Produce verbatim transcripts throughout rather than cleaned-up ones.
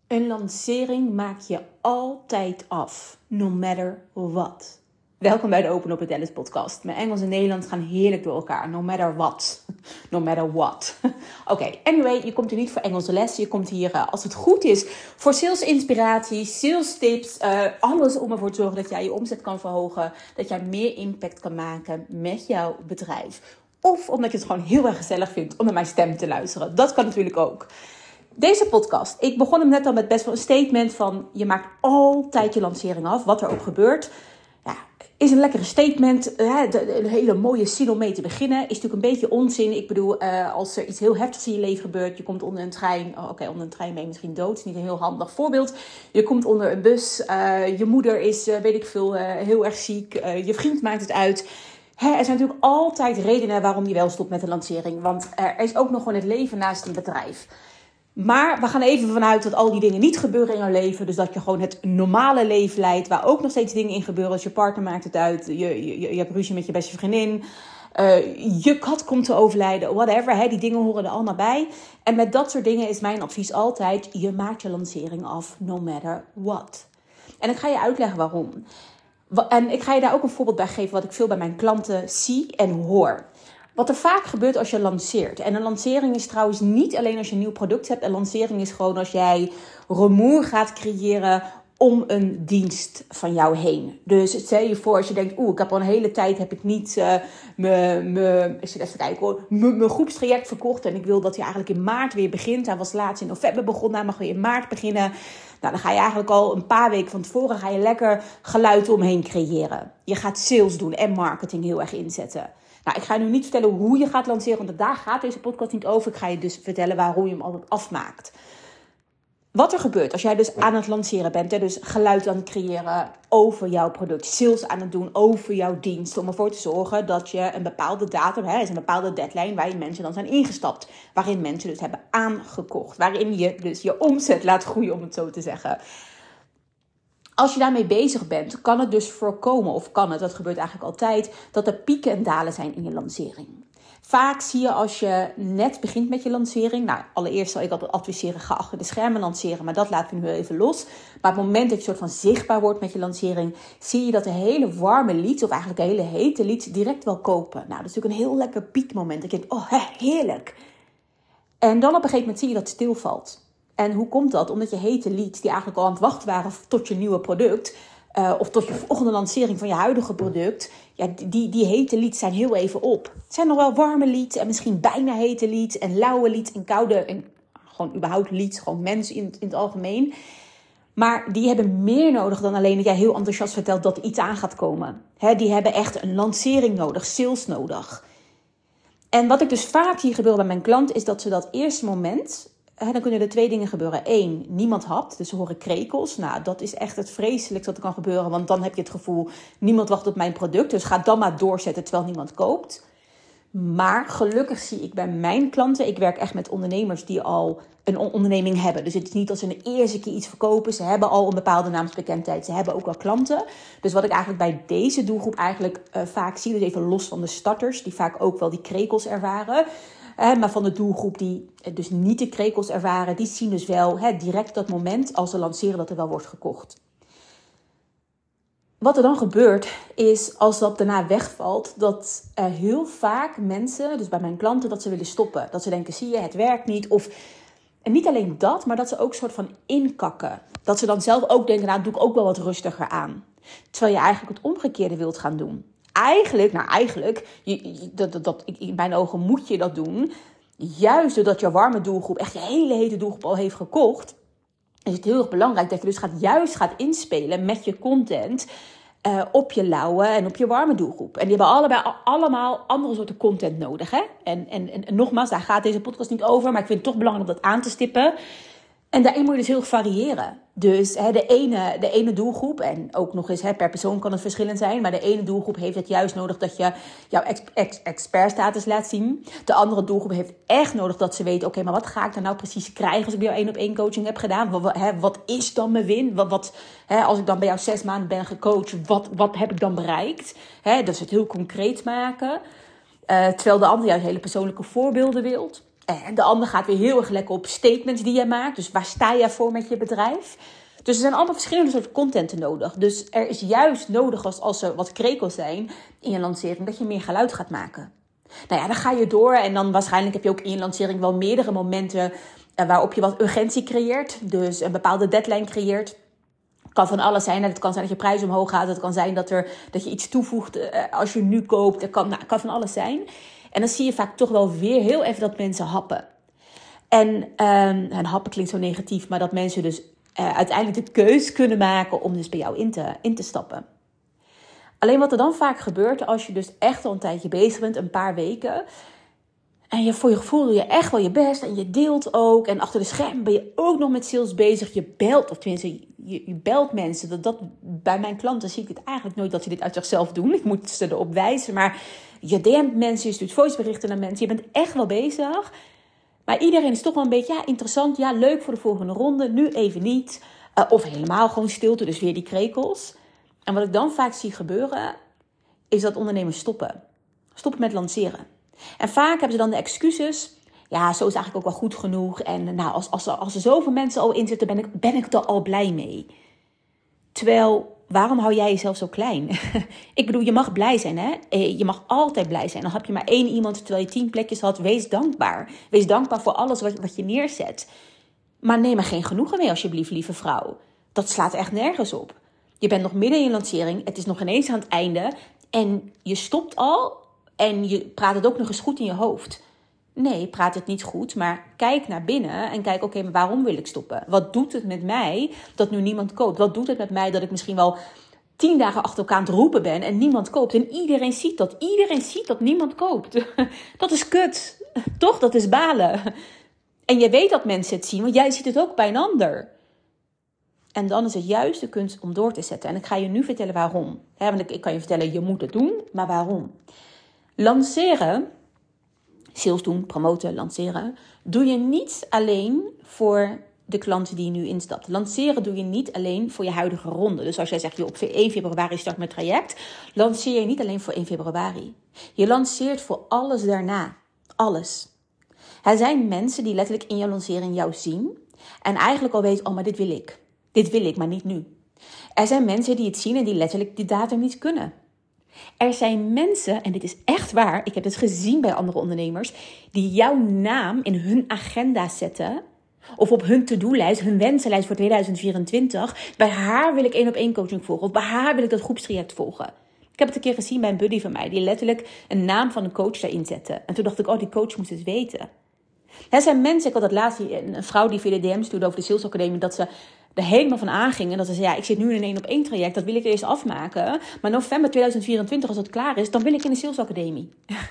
Een lancering maak je altijd af, no matter what. Welkom bij de Open Up with Alice podcast. Mijn Engels en Nederlands gaan heerlijk door elkaar, no matter what. No matter what. Oké, okay, anyway, je komt hier niet voor Engelse les. Je komt hier, uh, als het goed is, voor sales inspiratie, sales tips. Uh, alles om ervoor te zorgen dat jij je omzet kan verhogen. Dat jij meer impact kan maken met jouw bedrijf. Of omdat je het gewoon heel erg gezellig vindt om naar mijn stem te luisteren. Dat kan natuurlijk ook. Deze podcast, ik begon hem net al met best wel een statement van je maakt altijd je lancering af, wat er ook gebeurt. Ja, is een lekkere statement, hè, de, een hele mooie zin om mee te beginnen. Is natuurlijk een beetje onzin. Ik bedoel, uh, als er iets heel heftigs in je leven gebeurt, je komt onder een trein. Oh, Oké, okay, onder een trein ben je misschien dood, is niet een heel handig voorbeeld. Je komt onder een bus, uh, je moeder is, uh, weet ik veel, uh, heel erg ziek. Uh, je vriend maakt het uit. He, er zijn natuurlijk altijd redenen waarom je wel stopt met een lancering. Want er is ook nog gewoon het leven naast een bedrijf. Maar we gaan even vanuit dat al die dingen niet gebeuren in jouw leven. Dus dat je gewoon het normale leven leidt. Waar ook nog steeds dingen in gebeuren. Als je partner maakt het uit. Je, je, je hebt ruzie met je beste vriendin. Uh, je kat komt te overlijden. Whatever. Hè, die dingen horen er allemaal bij. En met dat soort dingen is mijn advies altijd. Je maakt je lancering af. No matter what. En ik ga je uitleggen waarom. En ik ga je daar ook een voorbeeld bij geven. Wat ik veel bij mijn klanten zie en hoor. Wat er vaak gebeurt als je lanceert. En een lancering is trouwens niet alleen als je een nieuw product hebt. Een lancering is gewoon als jij rumoer gaat creëren om een dienst van jou heen. Dus stel je voor als je denkt, oeh, ik heb al een hele tijd heb ik niet uh, mijn groepstraject verkocht. En ik wil dat hij eigenlijk in maart weer begint. Hij was laatst in november begonnen, hij mag weer in maart beginnen. Nou, dan ga je eigenlijk al een paar weken van tevoren ga je lekker geluid omheen creëren. Je gaat sales doen en marketing heel erg inzetten. Nou, ik ga je nu niet vertellen hoe je gaat lanceren, want daar gaat deze podcast niet over. Ik ga je dus vertellen waarom je hem altijd afmaakt. Wat er gebeurt als jij dus aan het lanceren bent, hè, dus geluid aan het creëren over jouw product, sales aan het doen over jouw dienst, om ervoor te zorgen dat je een bepaalde datum, hè, is een bepaalde deadline waarin mensen dan zijn ingestapt, waarin mensen dus hebben aangekocht, waarin je dus je omzet laat groeien, om het zo te zeggen. Als je daarmee bezig bent, kan het dus voorkomen, of kan het, dat gebeurt eigenlijk altijd, dat er pieken en dalen zijn in je lancering. Vaak zie je als je net begint met je lancering, nou allereerst zal ik altijd adviseren, ga achter de schermen lanceren, maar dat laten we nu even los. Maar op het moment dat je soort van zichtbaar wordt met je lancering, zie je dat de hele warme leads, of eigenlijk de hele hete leads, direct wel kopen. Nou, dat is natuurlijk een heel lekker piekmoment. Dat je denkt, oh heerlijk. En dan op een gegeven moment zie je dat het stilvalt. En hoe komt dat? Omdat je hete leads die eigenlijk al aan het wachten waren tot je nieuwe product, uh, of tot je volgende lancering van je huidige product, ja, die, die hete leads zijn heel even op. Het zijn nog wel warme leads en misschien bijna hete leads en lauwe leads en koude, en gewoon überhaupt leads, gewoon mensen in, in het algemeen. Maar die hebben meer nodig dan alleen dat jij heel enthousiast vertelt dat er iets aan gaat komen. He, die hebben echt een lancering nodig, sales nodig. En wat ik dus vaak zie gebeuren bij mijn klant is dat ze dat eerste moment, he, dan kunnen er twee dingen gebeuren. Eén, niemand hapt, dus ze horen krekels. Nou, dat is echt het vreselijkste wat er kan gebeuren, want dan heb je het gevoel, niemand wacht op mijn product, dus ga dan maar doorzetten terwijl niemand koopt. Maar gelukkig zie ik bij mijn klanten, ik werk echt met ondernemers die al een onderneming hebben. Dus het is niet dat ze een eerste keer iets verkopen. Ze hebben al een bepaalde naamsbekendheid. Ze hebben ook al klanten. Dus wat ik eigenlijk bij deze doelgroep eigenlijk uh, vaak zie, dus even los van de starters, die vaak ook wel die krekels ervaren. Uh, maar van de doelgroep die uh, dus niet de krekels ervaren, die zien dus wel uh, direct dat moment als ze lanceren dat er wel wordt gekocht. Wat er dan gebeurt is, als dat daarna wegvalt, dat er heel vaak mensen, dus bij mijn klanten, dat ze willen stoppen. Dat ze denken, zie je, het werkt niet. Of, en niet alleen dat, maar dat ze ook een soort van inkakken. Dat ze dan zelf ook denken, nou doe ik ook wel wat rustiger aan. Terwijl je eigenlijk het omgekeerde wilt gaan doen. Eigenlijk, nou eigenlijk, je, je, dat, dat, dat, in mijn ogen moet je dat doen. Juist doordat je warme doelgroep, echt je hele hete doelgroep al heeft gekocht, is het heel erg belangrijk dat je dus gaat, juist gaat inspelen met je content uh, op je lauwe en op je warme doelgroep. En die hebben allebei allemaal andere soorten content nodig. Hè? En, en, en, en nogmaals, daar gaat deze podcast niet over, maar ik vind het toch belangrijk om dat aan te stippen. En daarin moet je dus heel erg variëren. Dus hè, de, ene, de ene doelgroep, en ook nog eens hè, per persoon kan het verschillend zijn, maar de ene doelgroep heeft het juist nodig dat je jouw ex, ex, expertstatus laat zien. De andere doelgroep heeft echt nodig dat ze weten, oké, okay, maar wat ga ik dan nou precies krijgen als ik bij jou één op één coaching heb gedaan? Wat, hè, wat is dan mijn win? Wat, wat, hè, als ik dan bij jou zes maanden ben gecoacht, wat, wat heb ik dan bereikt? Hè, dus het heel concreet maken. Uh, terwijl de andere juist hele persoonlijke voorbeelden wilt. En de ander gaat weer heel erg lekker op statements die je maakt. Dus waar sta je voor met je bedrijf? Dus er zijn allemaal verschillende soorten contenten nodig. Dus er is juist nodig als, als er wat krekels zijn in je lancering, dat je meer geluid gaat maken. Nou ja, dan ga je door en dan waarschijnlijk heb je ook in je lancering wel meerdere momenten uh, waarop je wat urgentie creëert. Dus een bepaalde deadline creëert. Het kan van alles zijn. Het kan zijn dat je prijs omhoog gaat. Het kan zijn dat, er, dat je iets toevoegt uh, als je nu koopt. Het kan, nou, kan van alles zijn. En dan zie je vaak toch wel weer heel even dat mensen happen. En, um, en happen klinkt zo negatief, maar dat mensen dus uh, uiteindelijk de keus kunnen maken om dus bij jou in te, in te stappen. Alleen wat er dan vaak gebeurt als je dus echt al een tijdje bezig bent, een paar weken. En je, voor je gevoel doe je echt wel je best en je deelt ook. En achter de schermen ben je ook nog met sales bezig. Je belt, of tenminste, je, je belt mensen. Dat, dat, bij mijn klanten zie ik het eigenlijk nooit dat ze dit uit zichzelf doen. Ik moet ze erop wijzen. Maar je D M't mensen, je stuurt voiceberichten naar mensen. Je bent echt wel bezig. Maar iedereen is toch wel een beetje ja, interessant. Ja, leuk voor de volgende ronde. Nu even niet. Uh, of helemaal gewoon stilte, dus weer die krekels. En wat ik dan vaak zie gebeuren, is dat ondernemers stoppen. Stoppen met lanceren. En vaak hebben ze dan de excuses. Ja, zo is eigenlijk ook wel goed genoeg. En nou, als, als, er, als er zoveel mensen al in zitten, ben ik, ben ik er al blij mee. Terwijl, waarom hou jij jezelf zo klein? Ik bedoel, je mag blij zijn, hè? Je mag altijd blij zijn. Dan heb je maar één iemand, terwijl je tien plekjes had. Wees dankbaar. Wees dankbaar voor alles wat, wat je neerzet. Maar neem er geen genoegen mee, alsjeblieft, lieve vrouw. Dat slaat echt nergens op. Je bent nog midden in je lancering. Het is nog ineens aan het einde. En je stopt al. En je praat het ook nog eens goed in je hoofd. Nee, praat het niet goed. Maar kijk naar binnen. En kijk, oké, okay, maar waarom wil ik stoppen? Wat doet het met mij dat nu niemand koopt? Wat doet het met mij dat ik misschien wel tien dagen achter elkaar aan het roepen ben. En niemand koopt. En iedereen ziet dat. Iedereen ziet dat niemand koopt. Dat is kut. Toch? Dat is balen. En je weet dat mensen het zien. Want jij ziet het ook bij een ander. En dan is het juist de kunst om door te zetten. En ik ga je nu vertellen waarom. He, want ik, ik kan je vertellen, je moet het doen. Maar waarom? Lanceren, sales doen, promoten, lanceren, doe je niet alleen voor de klant die nu instapt. Lanceren doe je niet alleen voor je huidige ronde. Dus als jij zegt, op één februari start mijn traject, lanceer je niet alleen voor één februari. Je lanceert voor alles daarna. Alles. Er zijn mensen die letterlijk in jouw lancering jou zien en eigenlijk al weten, oh, maar dit wil ik. Dit wil ik, maar niet nu. Er zijn mensen die het zien en die letterlijk die datum niet kunnen. Er zijn mensen, en dit is echt waar, ik heb het gezien bij andere ondernemers, die jouw naam in hun agenda zetten, of op hun to-do-lijst, hun wensenlijst voor tweeduizend vierentwintig. Bij haar wil ik één op één coaching volgen, of bij haar wil ik dat groepstraject volgen. Ik heb het een keer gezien bij een buddy van mij, die letterlijk een naam van een coach daarin zette. En toen dacht ik, oh, die coach moest het weten. Er zijn mensen, ik had dat laatst, een vrouw die via de D M stuurde over de Sales Academie, dat ze er helemaal van aanging. En dat ze zei, ja, ik zit nu in een één op één traject, dat wil ik eerst afmaken. Maar november tweeduizend vierentwintig, als dat klaar is, dan wil ik in de Sales Academie.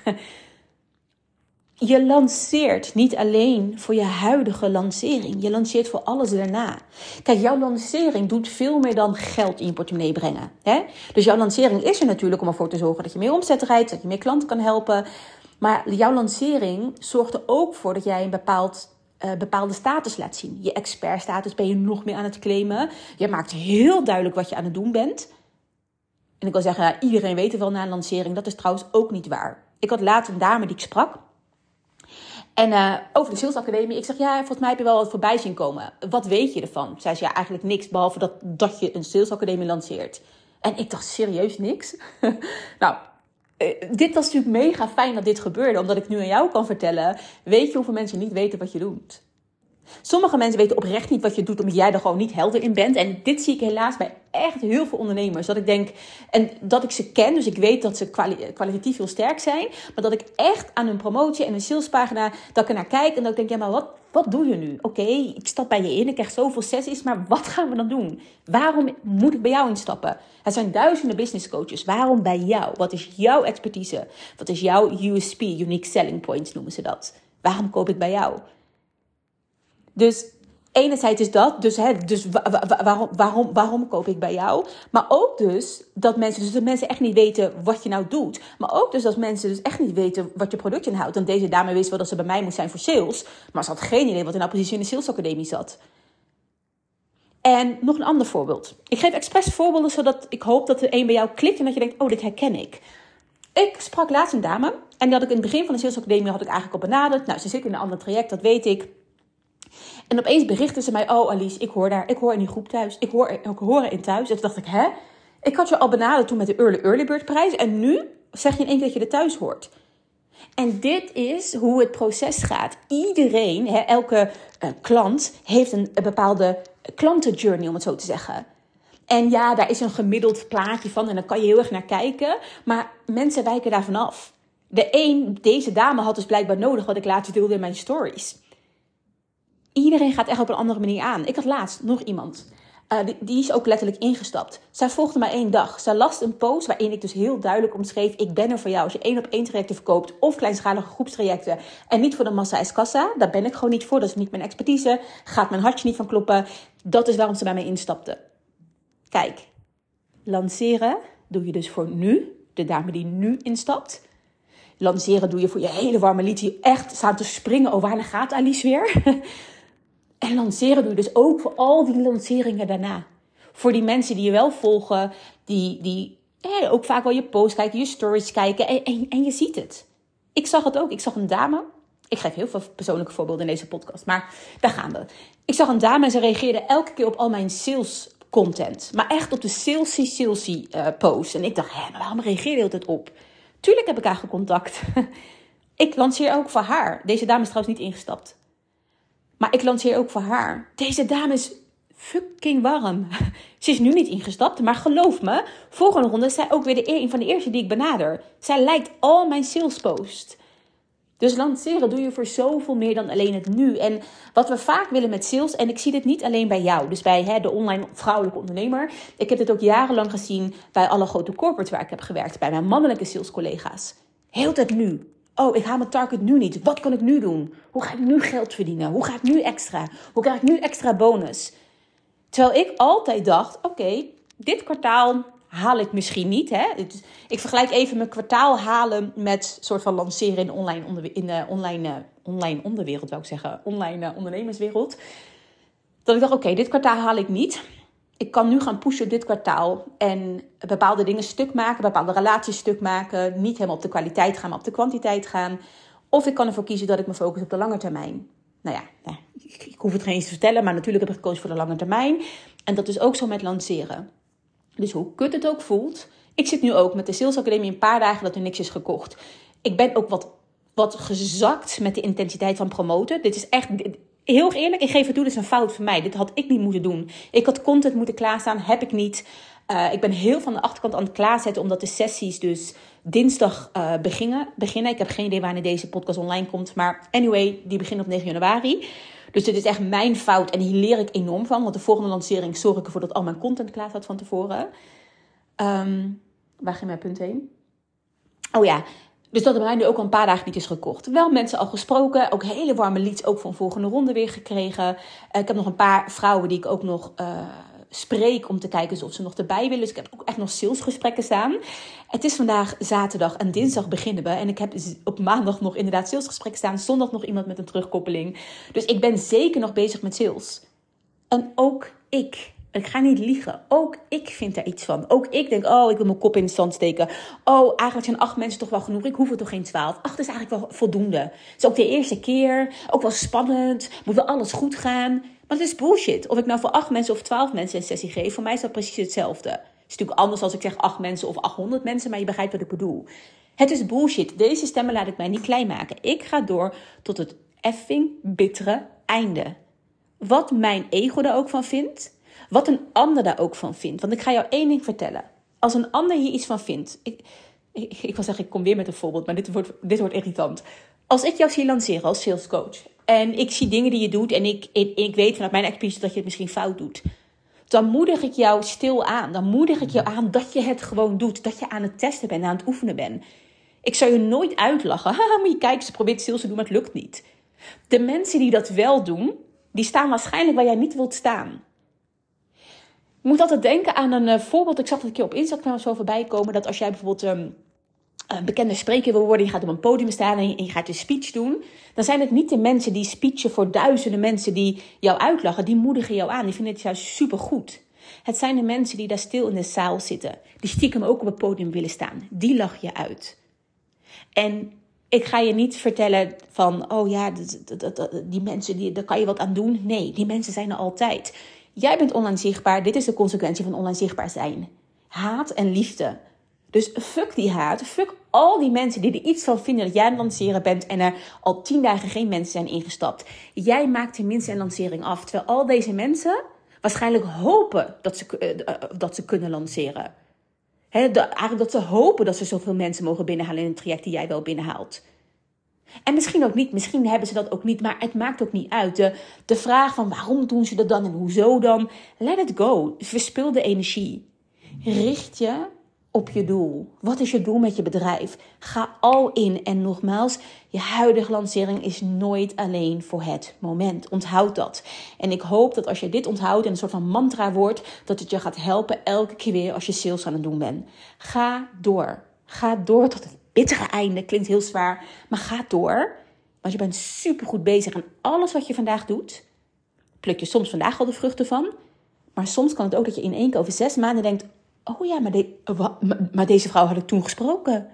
Je lanceert niet alleen voor je huidige lancering. Je lanceert voor alles daarna. Kijk, jouw lancering doet veel meer dan geld in je portemonnee brengen. Hè? Dus jouw lancering is er natuurlijk om ervoor te zorgen dat je meer omzet rijdt, dat je meer klanten kan helpen. Maar jouw lancering zorgt er ook voor dat jij een bepaald Uh, bepaalde status laat zien. Je expertstatus ben je nog meer aan het claimen. Je maakt heel duidelijk wat je aan het doen bent. En ik wil zeggen, ja, iedereen weet het wel na een lancering. Dat is trouwens ook niet waar. Ik had laatst een dame die ik sprak. En uh, over de Sales Academie. Ik zeg, ja, volgens mij heb je wel wat voorbij zien komen. Wat weet je ervan? Zij zei, ja, eigenlijk niks. Behalve dat, dat je een Sales Academie lanceert. En ik dacht, serieus niks? nou... Uh, dit was natuurlijk mega fijn dat dit gebeurde. Omdat ik nu aan jou kan vertellen. Weet je hoeveel mensen niet weten wat je doet? Sommige mensen weten oprecht niet wat je doet. Omdat jij er gewoon niet helder in bent. En dit zie ik helaas bij echt heel veel ondernemers. Dat ik denk. En dat ik ze ken. Dus ik weet dat ze kwali- kwalitatief heel sterk zijn. Maar dat ik echt aan hun promotie en hun salespagina. Dat ik er naar kijk. En dat ik denk. Ja, maar wat, wat doe je nu? Oké, okay, ik stap bij je in. Ik krijg zoveel sessies. Maar wat gaan we dan doen? Waarom moet ik bij jou instappen? Er zijn duizenden business coaches. Waarom bij jou? Wat is jouw expertise? Wat is jouw U S P? Unique Selling Points noemen ze dat. Waarom koop ik bij jou? Dus enerzijds is dat. Dus, hè, dus wa- wa- waarom, waarom, waarom koop ik bij jou? Maar ook dus dat mensen, dus dat mensen echt niet weten wat je nou doet. Maar ook dus dat mensen dus echt niet weten wat je product inhoudt. Want deze dame wist wel dat ze bij mij moest zijn voor sales. Maar ze had geen idee wat er nou precies in de Sales Academie zat. En nog een ander voorbeeld. Ik geef expres voorbeelden zodat ik hoop dat er één bij jou klikt en dat je denkt, oh, dit herken ik. Ik sprak laatst een dame. En die had ik in het begin van de Sales Academie had ik eigenlijk al benaderd. Nou, ze zit in een ander traject, dat weet ik. En opeens berichtte ze mij, oh Alice, ik hoor daar, ik hoor in die groep thuis. Ik hoor, ik hoor in thuis. En toen dacht ik, hè? Ik had je al benaderd toen met de Early Early Bird prijs. En nu zeg je in één keer dat je er thuis hoort. En dit is hoe het proces gaat. Iedereen, hè, elke uh, klant heeft een, een bepaalde klantenjourney, om het zo te zeggen. En ja, daar is een gemiddeld plaatje van en dan kan je heel erg naar kijken. Maar mensen wijken daarvan af. De een, deze dame had dus blijkbaar nodig wat ik laatst deelde in mijn stories. Iedereen gaat echt op een andere manier aan. Ik had laatst nog iemand. Uh, die, die is ook letterlijk ingestapt. Zij volgde mij één dag. Zij las een post waarin ik dus heel duidelijk omschreef: ik ben er voor jou als je één op één trajecten verkoopt of kleinschalige groepstrajecten en niet voor de massa is kassa. Daar ben ik gewoon niet voor. Dat is niet mijn expertise. Gaat mijn hartje niet van kloppen. Dat is waarom ze bij mij instapte. Kijk, lanceren doe je dus voor nu. De dame die nu instapt. Lanceren doe je voor je hele warme lied die echt staan te springen. Oh, waar gaat Alice weer? En lanceren doe je dus ook voor al die lanceringen daarna. Voor die mensen die je wel volgen, die, die eh, ook vaak wel je posts kijken, je stories kijken en, en, en je ziet het. Ik zag het ook. Ik zag een dame. Ik geef heel veel persoonlijke voorbeelden in deze podcast, maar daar gaan we. Ik zag een dame en ze reageerde elke keer op al mijn sales content. Maar echt op de salesy, salesy uh, posts. En ik dacht, hé, maar waarom reageer je altijd op? Tuurlijk heb ik haar gecontact. Ik lanceer ook voor haar. Deze dame is trouwens niet ingestapt. Maar ik lanceer ook voor haar. Deze dame is fucking warm. Ze is nu niet ingestapt, maar geloof me, volgende ronde is zij ook weer de, een van de eerste die ik benader. Zij lijkt al mijn salespost. Dus lanceren doe je voor zoveel meer dan alleen het nu. En wat we vaak willen met sales, en ik zie dit niet alleen bij jou, dus bij hè, de online vrouwelijke ondernemer. Ik heb dit ook jarenlang gezien bij alle grote corporates waar ik heb gewerkt, bij mijn mannelijke salescollega's. Heel tijd nu. Oh, ik haal mijn target nu niet. Wat kan ik nu doen? Hoe ga ik nu geld verdienen? Hoe ga ik nu extra? Hoe krijg ik nu extra bonus? Terwijl ik altijd dacht, oké, okay, dit kwartaal haal ik misschien niet. Hè? Ik vergelijk even mijn kwartaal halen met soort van lanceren in de online, onder, in de online, uh, online onderwereld, wou ik zeggen. Online uh, ondernemerswereld. Dat ik dacht, oké, okay, dit kwartaal haal ik niet. Ik kan nu gaan pushen dit kwartaal en bepaalde dingen stuk maken, bepaalde relaties stuk maken. Niet helemaal op de kwaliteit gaan, maar op de kwantiteit gaan. Of ik kan ervoor kiezen dat ik me focus op de lange termijn. Nou ja, nou, ik, ik hoef het geen eens te vertellen, maar natuurlijk heb ik gekozen voor de lange termijn. En dat is ook zo met lanceren. Dus hoe kut het ook voelt. Ik zit nu ook met de Sales Academie een paar dagen dat er niks is gekocht. Ik ben ook wat, wat gezakt met de intensiteit van promoten. Dit is echt, heel eerlijk, ik geef het toe, dit is een fout van mij. Dit had ik niet moeten doen. Ik had content moeten klaarstaan, heb ik niet. Uh, ik ben heel van de achterkant aan het klaarzetten, omdat de sessies dus dinsdag uh, beginnen, beginnen. Ik heb geen idee wanneer deze podcast online komt. Maar anyway, die beginnen op negen januari. Dus dit is echt mijn fout en hier leer ik enorm van. Want de volgende lancering zorg ik ervoor dat al mijn content klaar staat van tevoren. Um, waar ging mijn punt heen? Oh ja, dus dat er bij mij nu ook al een paar dagen niet is gekocht. Wel mensen al gesproken, ook hele warme leads ook van volgende ronde weer gekregen. Uh, ik heb nog een paar vrouwen die ik ook nog uh, spreek om te kijken of ze nog erbij willen. Dus ik heb ook echt nog salesgesprekken staan. Het is vandaag zaterdag en dinsdag beginnen we. En ik heb op maandag nog inderdaad salesgesprekken staan. Zondag nog iemand met een terugkoppeling. Dus ik ben zeker nog bezig met sales. En ook ik... Ik ga niet liegen. Ook ik vind daar iets van. Ook ik denk, oh, ik wil mijn kop in de zand steken. Oh, eigenlijk zijn acht mensen toch wel genoeg. Ik hoef er toch geen twaalf. Acht is eigenlijk wel voldoende. Het is ook de eerste keer. Ook wel spannend. Moet wel alles goed gaan. Maar het is bullshit. Of ik nou voor acht mensen of twaalf mensen een sessie geef. Voor mij is dat precies hetzelfde. Het is natuurlijk anders als ik zeg acht mensen of achthonderd mensen. Maar je begrijpt wat ik bedoel. Het is bullshit. Deze stemmen laat ik mij niet klein maken. Ik ga door tot het effing bittere einde. Wat mijn ego daar ook van vindt. Wat een ander daar ook van vindt. Want ik ga jou één ding vertellen. Als een ander hier iets van vindt. Ik, ik, ik wil zeggen, ik kom weer met een voorbeeld. Maar dit wordt, dit wordt irritant. Als ik jou zie lanceren als salescoach. En ik zie dingen die je doet. En ik, ik, ik weet vanuit mijn expertise dat je het misschien fout doet. Dan moedig ik jou stil aan. Dan moedig ik jou aan dat je het gewoon doet. Dat je aan het testen bent. Aan het oefenen bent. Ik zou je nooit uitlachen. Haha, moet je kijken, ze probeert sales te doen, maar het lukt niet. De mensen die dat wel doen. Die staan waarschijnlijk waar jij niet wilt staan. Ik moet altijd denken aan een uh, voorbeeld. Ik zag dat een keer op Instagram zo voorbij komen. Dat als jij bijvoorbeeld um, een bekende spreker wil worden. Je gaat op een podium staan en je, en je gaat een speech doen. Dan zijn het niet de mensen die speechen voor duizenden mensen die jou uitlachen. Die moedigen jou aan. Die vinden het juist supergoed. Het zijn de mensen die daar stil in de zaal zitten. Die stiekem ook op het podium willen staan. Die lach je uit. En ik ga je niet vertellen van, oh ja, dat, dat, dat, die mensen, die, daar kan je wat aan doen. Nee, die mensen zijn er altijd. Jij bent online zichtbaar. Dit is de consequentie van online zichtbaar zijn. Haat en liefde. Dus fuck die haat. Fuck al die mensen die er iets van vinden dat jij aan het lanceren bent en er al tien dagen geen mensen zijn ingestapt. Jij maakt tenminste een lancering af. Terwijl al deze mensen waarschijnlijk hopen dat ze, uh, dat ze kunnen lanceren. He, de, eigenlijk dat ze hopen dat ze zoveel mensen mogen binnenhalen in een traject die jij wel binnenhaalt. En misschien ook niet, misschien hebben ze dat ook niet, maar het maakt ook niet uit. De, de vraag van waarom doen ze dat dan en hoezo dan? Let it go. Verspil de energie. Richt je op je doel. Wat is je doel met je bedrijf? Ga all in. En nogmaals, je huidige lancering is nooit alleen voor het moment. Onthoud dat. En ik hoop dat als je dit onthoudt en een soort van mantra wordt, dat het je gaat helpen elke keer weer als je sales aan het doen bent. Ga door. Ga door tot het bittere einde. Klinkt heel zwaar, maar ga door. Want je bent supergoed bezig en alles wat je vandaag doet, pluk je soms vandaag al de vruchten van. Maar soms kan het ook dat je in één keer over zes maanden denkt, oh ja, maar, de, maar deze vrouw had ik toen gesproken.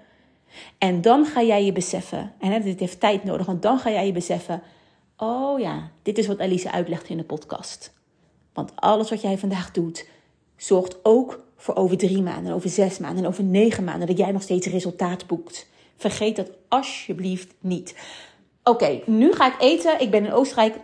En dan ga jij je beseffen, en hè, dit heeft tijd nodig, want dan ga jij je beseffen, oh ja, dit is wat Elise uitlegt in de podcast. Want alles wat jij vandaag doet, zorgt ook voor over drie maanden, over zes maanden en over negen maanden, dat jij nog steeds resultaat boekt. Vergeet dat alsjeblieft niet. Oké, okay, nu ga ik eten. Ik ben in Oostenrijk.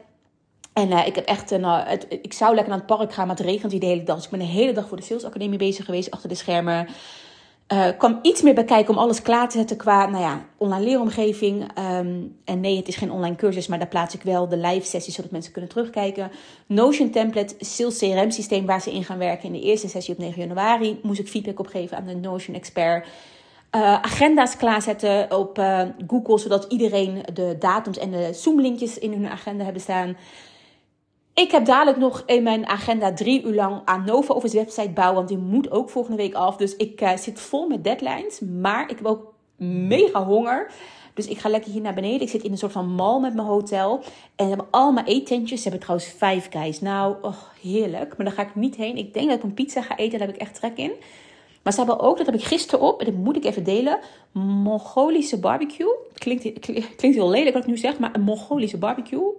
En uh, ik heb echt een, uh, het, ik zou lekker naar het park gaan, maar het regent hier de hele dag. Dus ik ben de hele dag voor de Sales Academie bezig geweest, achter de schermen. Uh, kwam iets meer bekijken om alles klaar te zetten qua, nou ja, online leeromgeving. Um, en nee, het is geen online cursus, maar daar plaats ik wel de live sessies, zodat mensen kunnen terugkijken. Notion template, Sales C R M systeem waar ze in gaan werken. In de eerste sessie op negen januari moest ik feedback opgeven aan de Notion expert. Uh, agenda's klaarzetten op uh, Google, zodat iedereen de datums en de Zoom-linkjes in hun agenda hebben staan. Ik heb dadelijk nog in mijn agenda drie uur lang aan Nova Office website bouwen, want die moet ook volgende week af. Dus ik uh, zit vol met deadlines, maar ik heb ook mega honger. Dus ik ga lekker hier naar beneden. Ik zit in een soort van mall met mijn hotel. En ze hebben allemaal eetentjes. Ze hebben trouwens Five Guys. Nou, oh, heerlijk. Maar daar ga ik niet heen. Ik denk dat ik een pizza ga eten. Daar heb ik echt trek in. Maar ze hebben ook, dat heb ik gisteren op, en dat moet ik even delen, Mongolische barbecue. Klinkt, klinkt heel lelijk wat ik nu zeg, maar een Mongolische barbecue.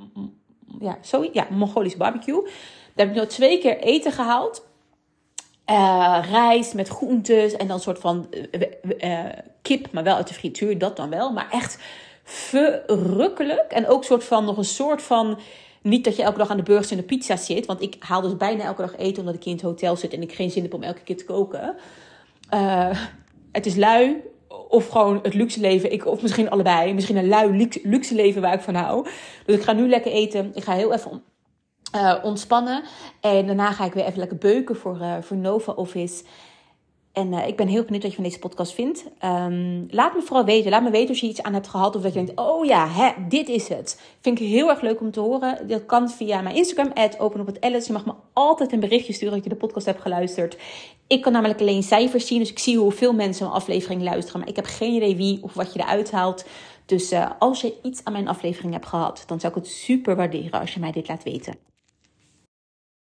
Ja, sorry, ja, Mongolische barbecue. Daar heb ik nu twee keer eten gehaald. Uh, rijst met groentes en dan een soort van uh, uh, kip, maar wel uit de frituur, dat dan wel. Maar echt verrukkelijk. En ook soort van, nog een soort van, niet dat je elke dag aan de burgers en de pizza zit. Want ik haal dus bijna elke dag eten omdat ik in het hotel zit en ik geen zin heb om elke keer te koken. Uh, het is lui of gewoon het luxe leven. Ik, of misschien allebei. Misschien een lui luxe, luxe leven waar ik van hou. Dus ik ga nu lekker eten. Ik ga heel even uh, ontspannen. En daarna ga ik weer even lekker beuken voor, uh, voor Nova Office. En uh, ik ben heel benieuwd wat je van deze podcast vindt. Um, laat me vooral weten. Laat me weten als je iets aan hebt gehad. Of dat je denkt, oh ja, hè, dit is het. Vind ik heel erg leuk om te horen. Dat kan via mijn Instagram, at openophetalice. Je mag me altijd een berichtje sturen dat je de podcast hebt geluisterd. Ik kan namelijk alleen cijfers zien. Dus ik zie hoeveel mensen een aflevering luisteren. Maar ik heb geen idee wie of wat je eruit haalt. Dus uh, als je iets aan mijn aflevering hebt gehad, dan zou ik het super waarderen als je mij dit laat weten.